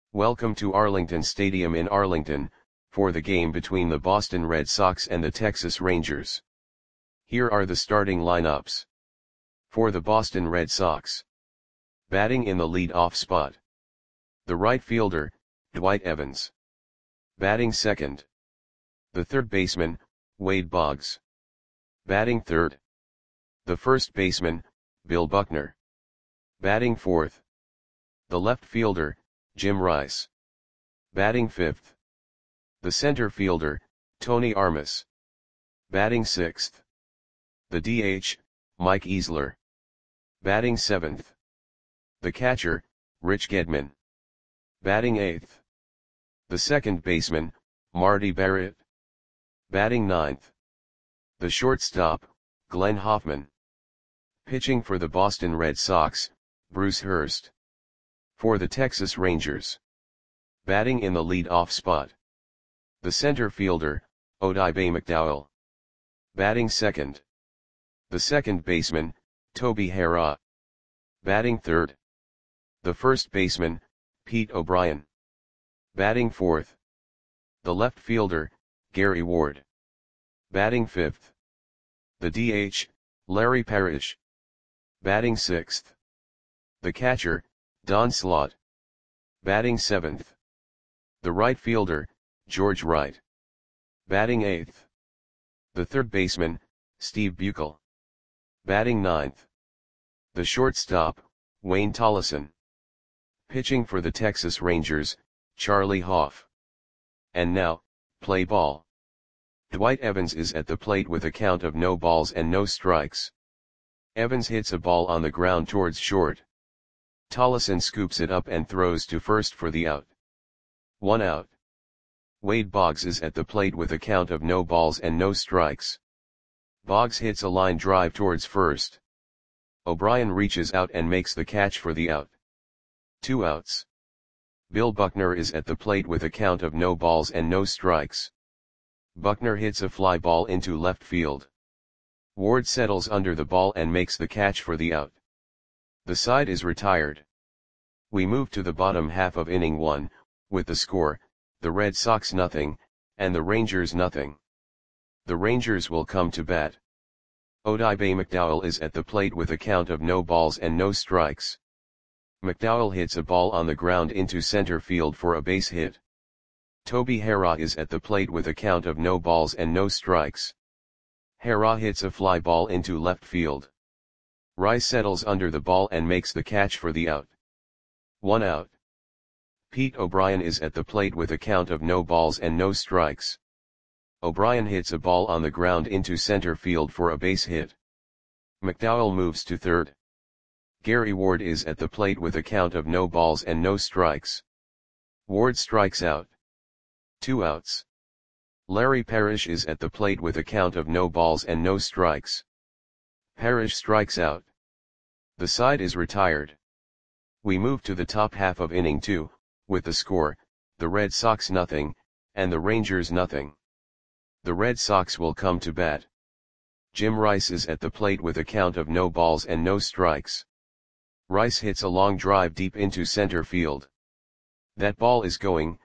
Welcome to Arlington Stadium in Arlington, for the game between the Boston Red Sox and the Texas Rangers. Here are the starting lineups. For the Boston Red Sox. Batting in the lead-off spot. The right fielder, Dwight Evans. Batting second. The third baseman, Wade Boggs. Batting third. The first baseman, Bill Buckner. Batting fourth. The left fielder, Jim Rice. Batting fifth. The center fielder, Tony Armas. Batting sixth. The DH, Mike Easler. Batting seventh. The catcher, Rich Gedman. Batting eighth. The second baseman, Marty Barrett. Batting ninth. The shortstop, Glenn Hoffman. Pitching for the Boston Red Sox, Bruce Hurst. For the Texas Rangers. Batting in the lead-off spot. The center fielder, Odibe McDowell. Batting second. The second baseman, Toby Harrah. Batting third. The first baseman, Pete O'Brien. Batting fourth. The left fielder, Gary Ward. Batting fifth. The DH, Larry Parrish. Batting sixth. The catcher, Don Slaught. Batting seventh. The right fielder, George Wright. Batting eighth. The third baseman, Steve Buechel. Batting ninth. The shortstop, Wayne Tollison. Pitching for the Texas Rangers, Charlie Hoff. And now, play ball. Dwight Evans is at the plate with a count of no balls and no strikes. Evans hits a ball on the ground towards short. Tollison scoops it up and throws to first for the out. 1 out. Wade Boggs is at the plate with a count of no balls and no strikes. Boggs hits a line drive towards first. O'Brien reaches out and makes the catch for the out. 2 outs. Bill Buckner is at the plate with a count of no balls and no strikes. Buckner hits a fly ball into left field. Ward settles under the ball and makes the catch for the out. The side is retired. We move to the bottom half of inning 1, with the score, the Red Sox nothing, and the Rangers nothing. The Rangers will come to bat. Odibe McDowell is at the plate with a count of no balls and no strikes. McDowell hits a ball on the ground into center field for a base hit. Toby Harrah is at the plate with a count of no balls and no strikes. Harrah hits a fly ball into left field. Rice settles under the ball and makes the catch for the out. 1 out. Pete O'Brien is at the plate with a count of no balls and no strikes. O'Brien hits a ball on the ground into center field for a base hit. McDowell moves to third. Gary Ward is at the plate with a count of no balls and no strikes. Ward strikes out. 2 outs. Larry Parrish is at the plate with a count of no balls and no strikes. Parrish strikes out. The side is retired. We move to the top half of inning 2, with the score, the Red Sox nothing, and the Rangers nothing. The Red Sox will come to bat. Jim Rice is at the plate with a count of no balls and no strikes. Rice hits a long drive deep into center field. That ball is gone.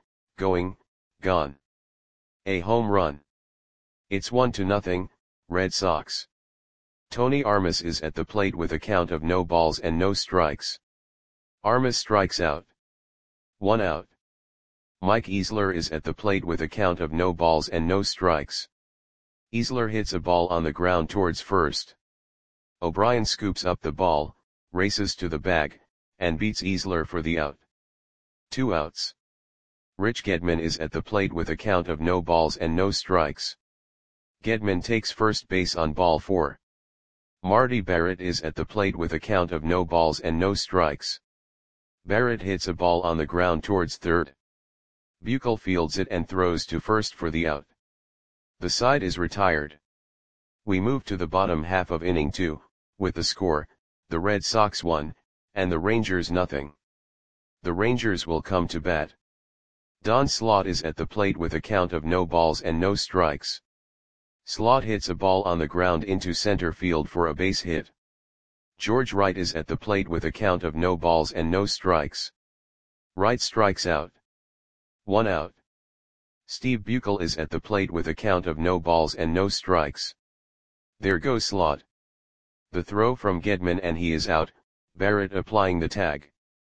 A home run. It's 1-0, Red Sox. Tony Armas is at the plate with a count of no balls and no strikes. Armas strikes out. 1 out. Mike Easler is at the plate with a count of no balls and no strikes. Easler hits a ball on the ground towards first. O'Brien scoops up the ball, races to the bag, and beats Easler for the out. 2 outs. Rich Gedman is at the plate with a count of no balls and no strikes. Gedman takes first base on ball 4. Marty Barrett is at the plate with a count of no balls and no strikes. Barrett hits a ball on the ground towards third. Buechel fields it and throws to first for the out. The side is retired. We move to the bottom half of inning 2, with the score, the Red Sox 1, and the Rangers nothing. The Rangers will come to bat. Don Slaught is at the plate with a count of no balls and no strikes. Slaught hits a ball on the ground into center field for a base hit. George Wright is at the plate with a count of no balls and no strikes. Wright strikes out. 1 out. Steve Buechel is at the plate with a count of no balls and no strikes. There goes Slot. The throw from Gedman and he is out, Barrett applying the tag.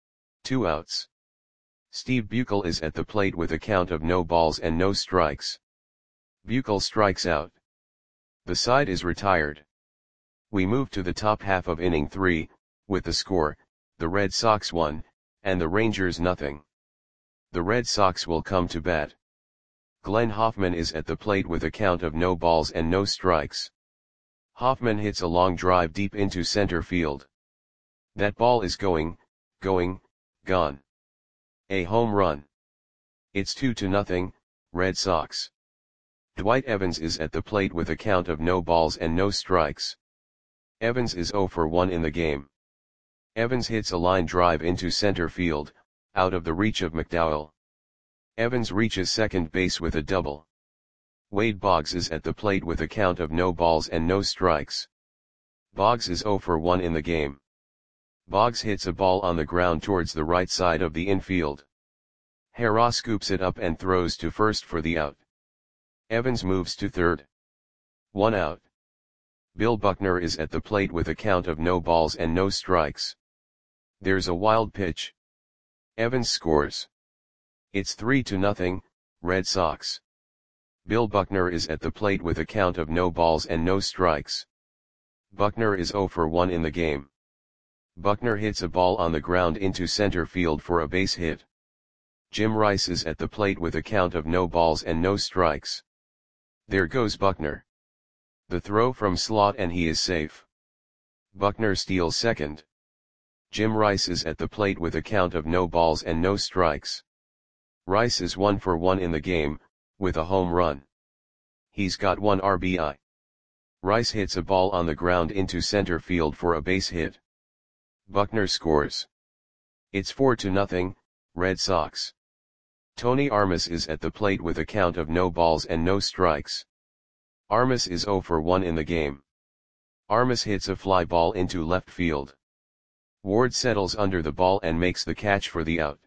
2 outs. Steve Buechel is at the plate with a count of no balls and no strikes. Buechel strikes out. The side is retired. We move to the top half of inning 3, with the score, the Red Sox 1, and the Rangers nothing. The Red Sox will come to bat. Glenn Hoffman is at the plate with a count of no balls and no strikes. Hoffman hits a long drive deep into center field. That ball is going, gone. A home run. It's 2-0, Red Sox. Dwight Evans is at the plate with a count of no balls and no strikes. Evans is 0 for 1 in the game. Evans hits a line drive into center field, out of the reach of McDowell. Evans reaches second base with a double. Wade Boggs is at the plate with a count of no balls and no strikes. Boggs is 0 for 1 in the game. Boggs hits a ball on the ground towards the right side of the infield. Hera scoops it up and throws to first for the out. Evans moves to third. 1 out. Bill Buckner is at the plate with a count of no balls and no strikes. There's a wild pitch. Evans scores. It's 3-0, Red Sox. Bill Buckner is at the plate with a count of no balls and no strikes. Buckner is 0 for 1 in the game. Buckner hits a ball on the ground into center field for a base hit. Jim Rice is at the plate with a count of no balls and no strikes. There goes Buckner. The throw from Slot and he is safe. Buckner steals second. Jim Rice is at the plate with a count of no balls and no strikes. Rice is 1 for 1 in the game, with a home run. He's got 1 RBI. Rice hits a ball on the ground into center field for a base hit. Buckner scores. It's 4-0, Red Sox. Tony Armas is at the plate with a count of no balls and no strikes. Armas is 0 for 1 in the game. Armas hits a fly ball into left field. Ward settles under the ball and makes the catch for the out.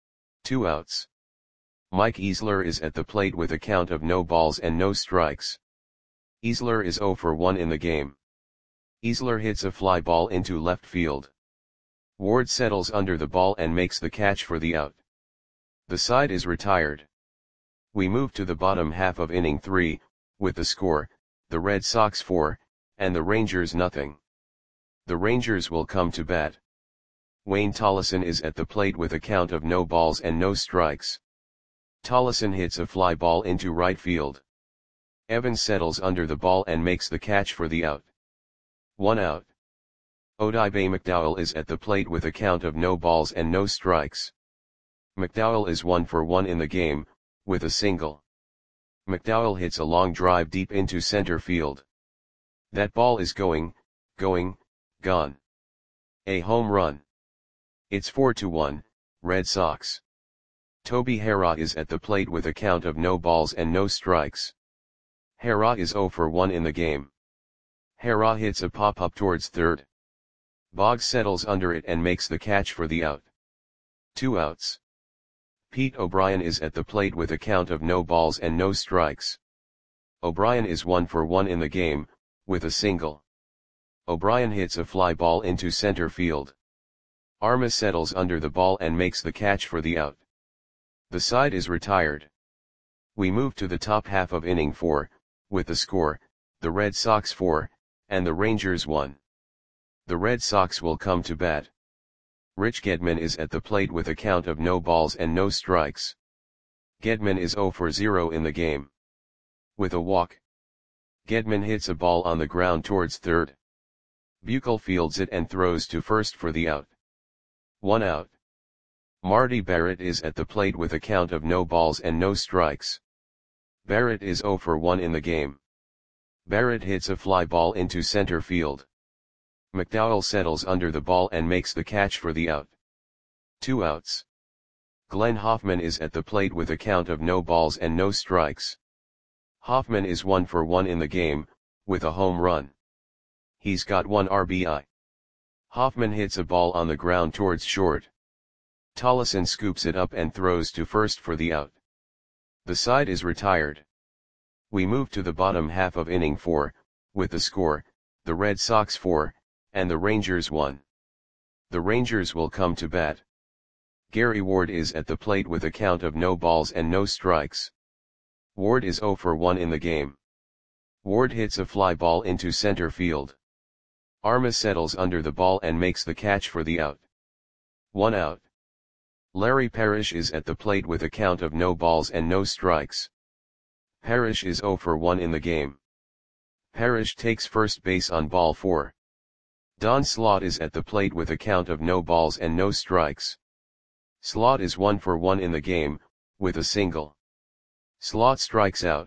2 outs. Mike Easler is at the plate with a count of no balls and no strikes. Easler is 0 for 1 in the game. Easler hits a fly ball into left field. Ward settles under the ball and makes the catch for the out. The side is retired. We move to the bottom half of inning 3, with the score, the Red Sox 4, and the Rangers nothing. The Rangers will come to bat. Wayne Tollison is at the plate with a count of no balls and no strikes. Tollison hits a fly ball into right field. Evans settles under the ball and makes the catch for the out. 1 out. Odibe McDowell is at the plate with a count of no balls and no strikes. McDowell is 1 for 1 in the game, with a single. McDowell hits a long drive deep into center field. That ball is going, gone. A home run. It's 4-1, Red Sox. Toby Hera is at the plate with a count of no balls and no strikes. Hera is 0 for 1 in the game. Hera hits a pop-up towards third. Boggs settles under it and makes the catch for the out. 2 outs. Pete O'Brien is at the plate with a count of no balls and no strikes. O'Brien is 1 for 1 in the game, with a single. O'Brien hits a fly ball into center field. Armas settles under the ball and makes the catch for the out. The side is retired. We move to the top half of inning 4, with the score, the Red Sox 4, and the Rangers 1. The Red Sox will come to bat. Rich Gedman is at the plate with a count of no balls and no strikes. Gedman is 0 for 0 in the game. With a walk. Gedman hits a ball on the ground towards third. Buechel fields it and throws to first for the out. 1 out. Marty Barrett is at the plate with a count of no balls and no strikes. Barrett is 0 for 1 in the game. Barrett hits a fly ball into center field. McDowell settles under the ball and makes the catch for the out. 2 outs. Glenn Hoffman is at the plate with a count of no balls and no strikes. Hoffman is 1 for 1 in the game, with a home run. He's got 1 RBI. Hoffman hits a ball on the ground towards short. Tollison scoops it up and throws to first for the out. The side is retired. We move to the bottom half of inning 4, with the score, the Red Sox 4, and the Rangers 1. The Rangers will come to bat. Gary Ward is at the plate with a count of no balls and no strikes. Ward is 0 for 1 in the game. Ward hits a fly ball into center field. Armas settles under the ball and makes the catch for the out. 1 out. Larry Parrish is at the plate with a count of no balls and no strikes. Parrish is 0 for 1 in the game. Parrish takes first base on ball 4. Don Slaught is at the plate with a count of no balls and no strikes. Slaught is 1 for 1 in the game, with a single. Slaught strikes out.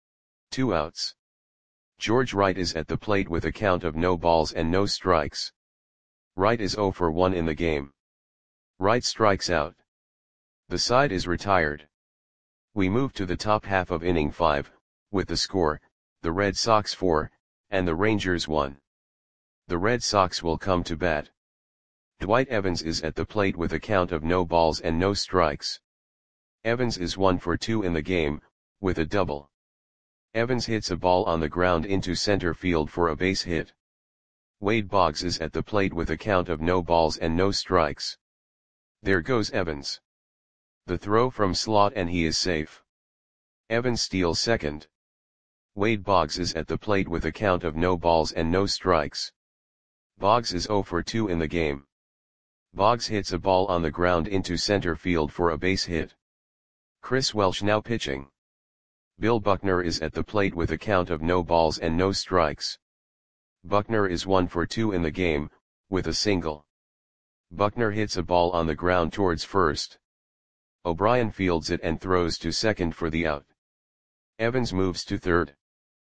2 outs. George Wright is at the plate with a count of no balls and no strikes. Wright is 0 for 1 in the game. Wright strikes out. The side is retired. We move to the top half of inning 5, with the score, the Red Sox 4, and the Rangers 1. The Red Sox will come to bat. Dwight Evans is at the plate with a count of no balls and no strikes. Evans is 1 for 2 in the game, with a double. Evans hits a ball on the ground into center field for a base hit. Wade Boggs is at the plate with a count of no balls and no strikes. There goes Evans. The throw from Slaught and he is safe. Evans steals second. Wade Boggs is at the plate with a count of no balls and no strikes. Boggs is 0 for 2 in the game. Boggs hits a ball on the ground into center field for a base hit. Chris Welsh now pitching. Bill Buckner is at the plate with a count of no balls and no strikes. Buckner is 1 for 2 in the game, with a single. Buckner hits a ball on the ground towards first. O'Brien fields it and throws to second for the out. Evans moves to third.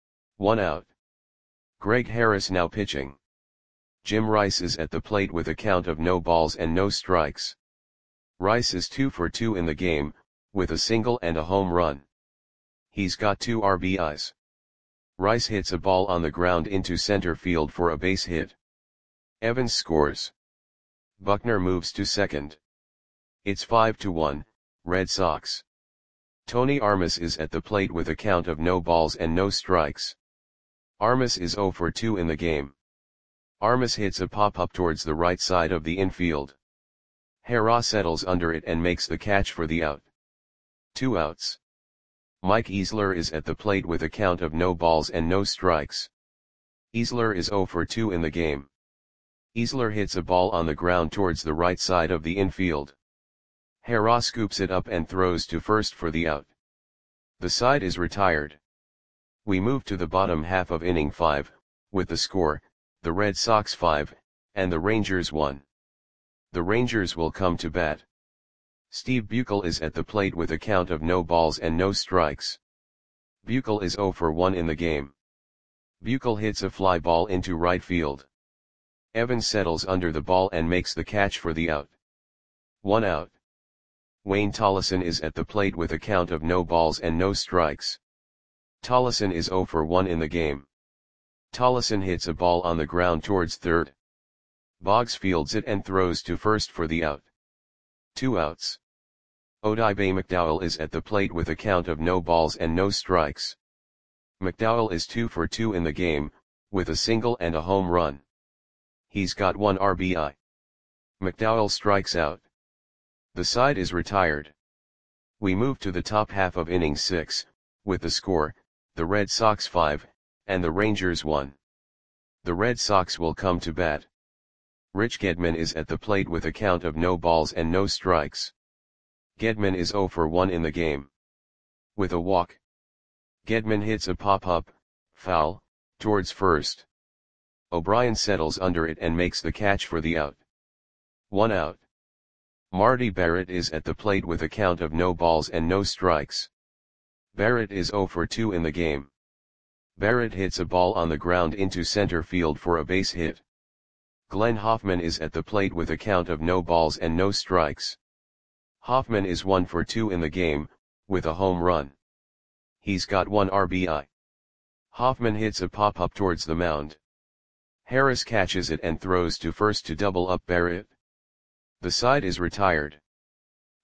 1 out. Greg Harris now pitching. Jim Rice is at the plate with a count of no balls and no strikes. Rice is 2 for 2 in the game, with a single and a home run. He's got 2 RBIs. Rice hits a ball on the ground into center field for a base hit. Evans scores. Buckner moves to second. It's 5-1, Red Sox. Tony Armas is at the plate with a count of no balls and no strikes. Armas is 0 for 2 in the game. Armas hits a pop-up towards the right side of the infield. Hera settles under it and makes the catch for the out. 2 outs. Mike Easler is at the plate with a count of no balls and no strikes. Easler is 0 for 2 in the game. Easler hits a ball on the ground towards the right side of the infield. Hera scoops it up and throws to first for the out. The side is retired. We move to the bottom half of inning 5, with the score, the Red Sox 5, and the Rangers 1. The Rangers will come to bat. Steve Buechel is at the plate with a count of no balls and no strikes. Buechel is 0 for 1 in the game. Buechel hits a fly ball into right field. Evans settles under the ball and makes the catch for the out. 1 out. Wayne Tollison is at the plate with a count of no balls and no strikes. Tollison is 0 for 1 in the game. Tollison hits a ball on the ground towards third. Boggs fields it and throws to first for the out. 2 outs. Odibe McDowell is at the plate with a count of no balls and no strikes. McDowell is 2 for 2 in the game, with a single and a home run. He's got 1 RBI. McDowell strikes out. The side is retired. We move to the top half of inning 6, with the score, the Red Sox 5, and the Rangers 1. The Red Sox will come to bat. Rich Gedman is at the plate with a count of no balls and no strikes. Gedman is 0 for 1 in the game. With a walk. Gedman hits a pop-up, foul, towards first. O'Brien settles under it and makes the catch for the out. 1 out. Marty Barrett is at the plate with a count of no balls and no strikes. Barrett is 0 for 2 in the game. Barrett hits a ball on the ground into center field for a base hit. Glenn Hoffman is at the plate with a count of no balls and no strikes. Hoffman is 1 for 2 in the game, with a home run. He's got 1 RBI. Hoffman hits a pop-up towards the mound. Harris catches it and throws to first to double up Barrett. The side is retired.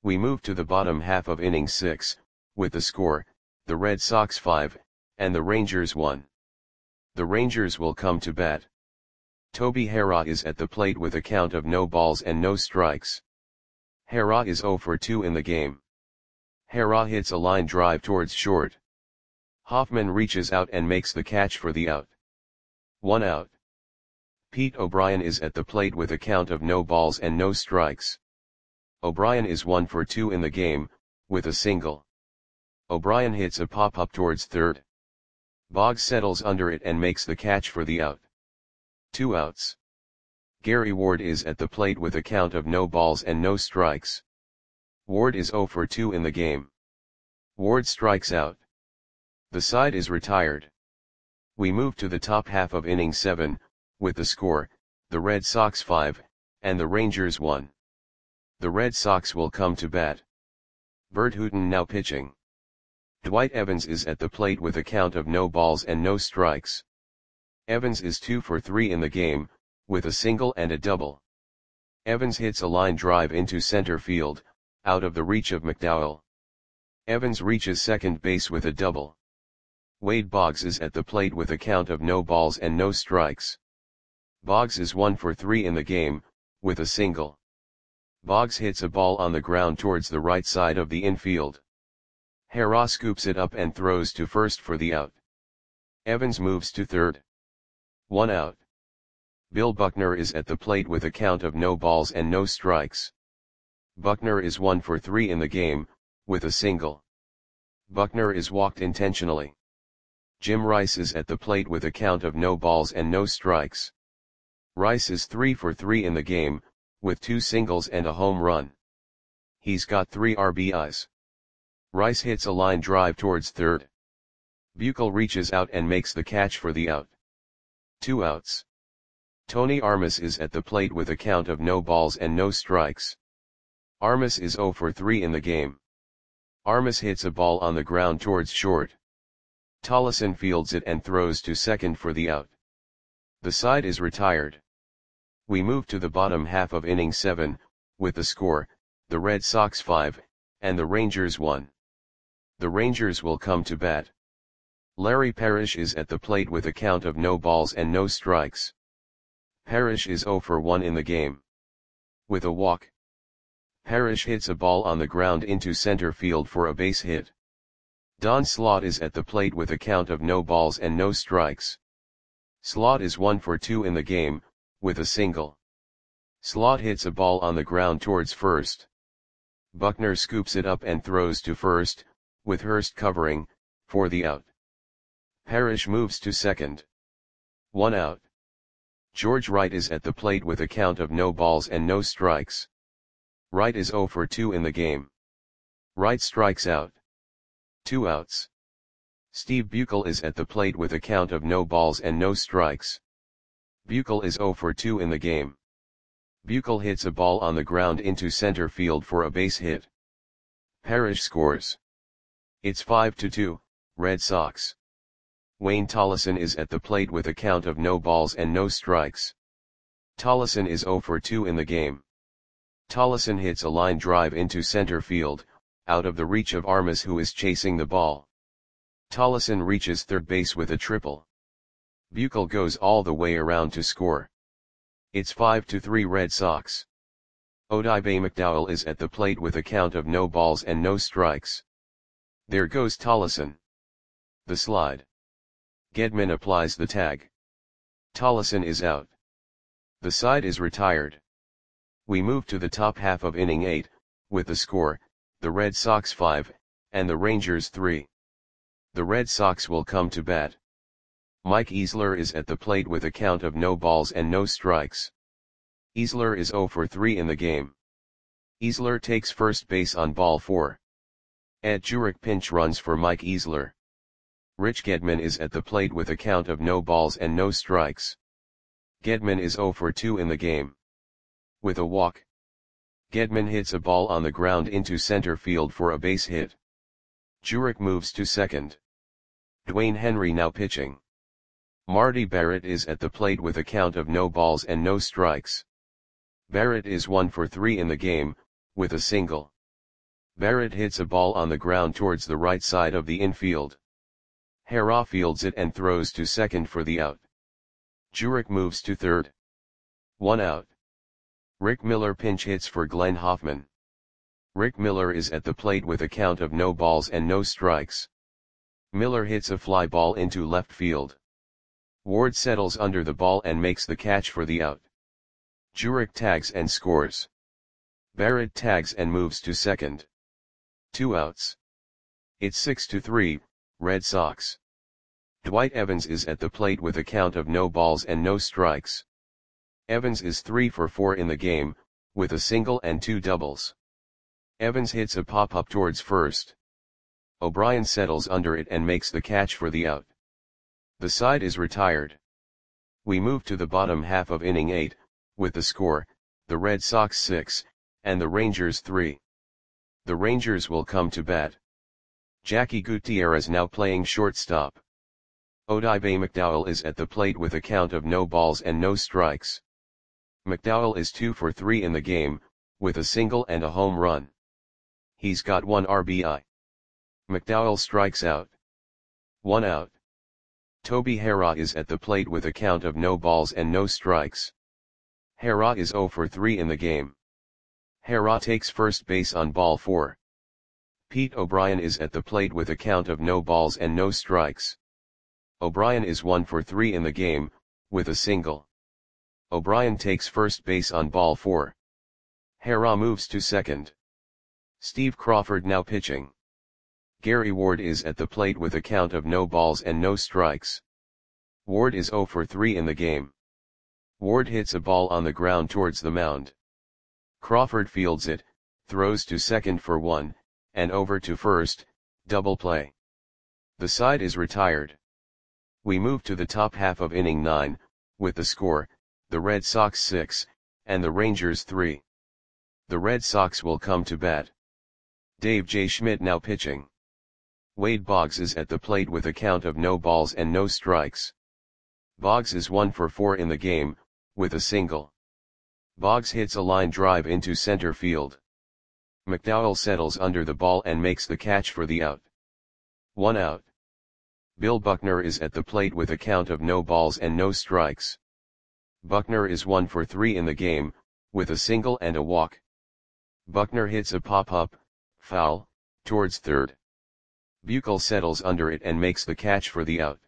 We move to the bottom half of inning 6, with the score, the Red Sox 5, and the Rangers 1. The Rangers will come to bat. Toby Harrah is at the plate with a count of no balls and no strikes. Harrah is 0 for 2 in the game. Harrah hits a line drive towards short. Hoffman reaches out and makes the catch for the out. 1 out. Pete O'Brien is at the plate with a count of no balls and no strikes. O'Brien is 1 for 2 in the game, with a single. O'Brien hits a pop-up towards third. Boggs settles under it and makes the catch for the out. 2 outs. Gary Ward is at the plate with a count of no balls and no strikes. Ward is 0 for 2 in the game. Ward strikes out. The side is retired. We move to the top half of inning 7, with the score, the Red Sox 5, and the Rangers 1. The Red Sox will come to bat. Bert Hooton now pitching. Dwight Evans is at the plate with a count of no balls and no strikes. Evans is 2 for 3 in the game, with a single and a double. Evans hits a line drive into center field, out of the reach of McDowell. Evans reaches second base with a double. Wade Boggs is at the plate with a count of no balls and no strikes. Boggs is 1 for 3 in the game, with a single. Boggs hits a ball on the ground towards the right side of the infield. Harrah scoops it up and throws to first for the out. Evans moves to third. 1 out. Bill Buckner is at the plate with a count of no balls and no strikes. Buckner is 1 for 3 in the game, with a single. Buckner is walked intentionally. Jim Rice is at the plate with a count of no balls and no strikes. Rice is 3 for 3 in the game, with 2 singles and a home run. He's got 3 RBIs. Rice hits a line drive towards third. Buechel reaches out and makes the catch for the out. 2 outs. Tony Armas is at the plate with a count of no balls and no strikes. Armas is 0 for 3 in the game. Armas hits a ball on the ground towards short. Tollefson fields it and throws to second for the out. The side is retired. We move to the bottom half of inning 7, with the score, the Red Sox 5, and the Rangers 1. The Rangers will come to bat. Larry Parrish is at the plate with a count of no balls and no strikes. Parrish is 0 for 1 in the game. With a walk. Parrish hits a ball on the ground into center field for a base hit. Don Slaught is at the plate with a count of no balls and no strikes. Slaught is 1 for 2 in the game, with a single. Slaught hits a ball on the ground towards first. Buckner scoops it up and throws to first, with Hurst covering, for the out. Parrish moves to second. 1 out. George Wright is at the plate with a count of no balls and no strikes. Wright is 0 for 2 in the game. Wright strikes out. 2 outs. Steve Buechel is at the plate with a count of no balls and no strikes. Buechel is 0 for 2 in the game. Buechel hits a ball on the ground into center field for a base hit. Parrish scores. It's 5-2, Red Sox. Wayne Tollefson is at the plate with a count of no balls and no strikes. Tollefson is 0 for 2 in the game. Tollefson hits a line drive into center field, out of the reach of Armas who is chasing the ball. Tollefson reaches third base with a triple. Buechel goes all the way around to score. It's 5-3 Red Sox. Odibe McDowell is at the plate with a count of no balls and no strikes. There goes Tollefson. The slide. Gedman applies the tag. Tollefson is out. The side is retired. We move to the top half of inning 8, with the score, the Red Sox 5, and the Rangers 3. The Red Sox will come to bat. Mike Easler is at the plate with a count of no balls and no strikes. Easler is 0 for 3 in the game. Easler takes first base on ball 4. Ed Jurek pinch runs for Mike Easler. Rich Gedman is at the plate with a count of no balls and no strikes. Gedman is 0 for 2 in the game. With a walk. Gedman hits a ball on the ground into center field for a base hit. Jurek moves to second. Dwayne Henry now pitching. Marty Barrett is at the plate with a count of no balls and no strikes. Barrett is 1 for 3 in the game, with a single. Barrett hits a ball on the ground towards the right side of the infield. Hara fields it and throws to second for the out. Jurek moves to third. 1 out. Rick Miller pinch hits for Glenn Hoffman. Rick Miller is at the plate with a count of no balls and no strikes. Miller hits a fly ball into left field. Ward settles under the ball and makes the catch for the out. Jurek tags and scores. Barrett tags and moves to second. 2 outs. It's 6-3, Red Sox. Dwight Evans is at the plate with a count of no balls and no strikes. Evans is 3 for 4 in the game, with a single and 2 doubles. Evans hits a pop-up towards first. O'Brien settles under it and makes the catch for the out. The side is retired. We move to the bottom half of inning 8, with the score, the Red Sox 6, and the Rangers 3. The Rangers will come to bat. Jackie Gutierrez now playing shortstop. Odibe McDowell is at the plate with a count of no balls and no strikes. McDowell is 2 for 3 in the game, with a single and a home run. He's got 1 RBI. McDowell strikes out. 1 out. Toby Hara is at the plate with a count of no balls and no strikes. Hara is 0 for 3 in the game. Hara takes first base on ball 4. Pete O'Brien is at the plate with a count of no balls and no strikes. O'Brien is 1 for 3 in the game, with a single. O'Brien takes first base on ball 4. Hara moves to second. Steve Crawford now pitching. Gary Ward is at the plate with a count of no balls and no strikes. Ward is 0 for 3 in the game. Ward hits a ball on the ground towards the mound. Crawford fields it, throws to second for 1, and over to first, double play. The side is retired. We move to the top half of inning 9, with the score, the Red Sox 6, and the Rangers 3. The Red Sox will come to bat. Dave J. Schmidt now pitching. Wade Boggs is at the plate with a count of no balls and no strikes. Boggs is 1 for 4 in the game, with a single. Boggs hits a line drive into center field. McDowell settles under the ball and makes the catch for the out. 1 out. Bill Buckner is at the plate with a count of no balls and no strikes. Buckner is 1 for 3 in the game, with a single and a walk. Buckner hits a pop-up, foul, towards third. Buechel settles under it and makes the catch for the out.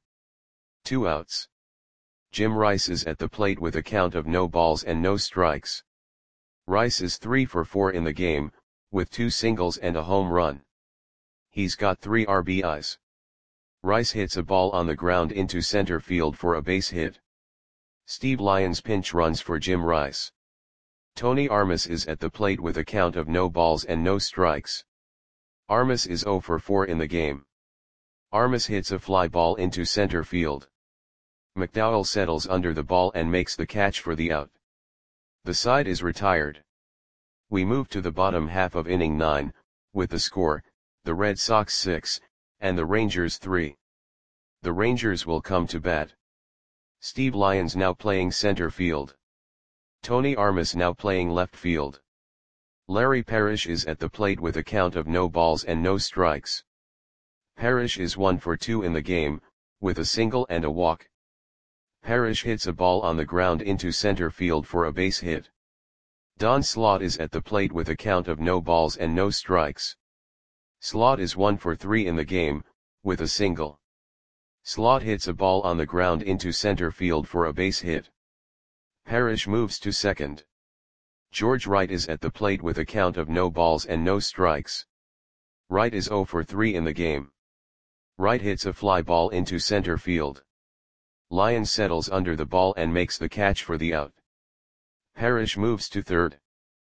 2 outs. Jim Rice is at the plate with a count of no balls and no strikes. Rice is 3 for 4 in the game, with 2 singles and a home run. He's got 3 RBIs. Rice hits a ball on the ground into center field for a base hit. Steve Lyons pinch runs for Jim Rice. Tony Armas is at the plate with a count of no balls and no strikes. Armas is 0 for 4 in the game. Armas hits a fly ball into center field. McDowell settles under the ball and makes the catch for the out. The side is retired. We move to the bottom half of inning 9, with the score, the Red Sox 6, and the Rangers 3. The Rangers will come to bat. Steve Lyons now playing center field. Tony Armas now playing left field. Larry Parrish is at the plate with a count of no balls and no strikes. Parrish is 1 for 2 in the game, with a single and a walk. Parrish hits a ball on the ground into center field for a base hit. Don Slaught is at the plate with a count of no balls and no strikes. Slaught is 1 for 3 in the game, with a single. Slaught hits a ball on the ground into center field for a base hit. Parrish moves to second. George Wright is at the plate with a count of no balls and no strikes. Wright is 0 for 3 in the game. Wright hits a fly ball into center field. Lyons settles under the ball and makes the catch for the out. Parrish moves to third.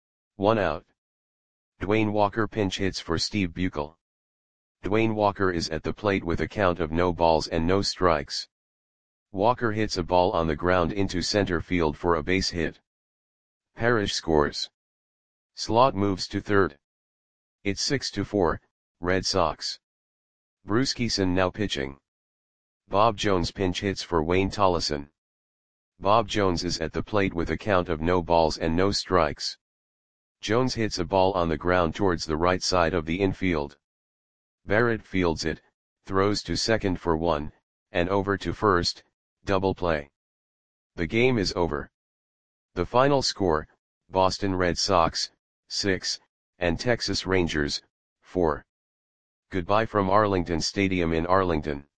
1 out. Dwayne Walker pinch hits for Steve Buechel. Dwayne Walker is at the plate with a count of no balls and no strikes. Walker hits a ball on the ground into center field for a base hit. Parrish scores. Slaught moves to third. It's 6-4, Red Sox. Bruce Kison now pitching. Bob Jones pinch hits for Wayne Tollison. Bob Jones is at the plate with a count of no balls and no strikes. Jones hits a ball on the ground towards the right side of the infield. Barrett fields it, throws to second for 1, and over to first, double play. The game is over. The final score, Boston Red Sox, 6, and Texas Rangers, 4. Goodbye from Arlington Stadium in Arlington.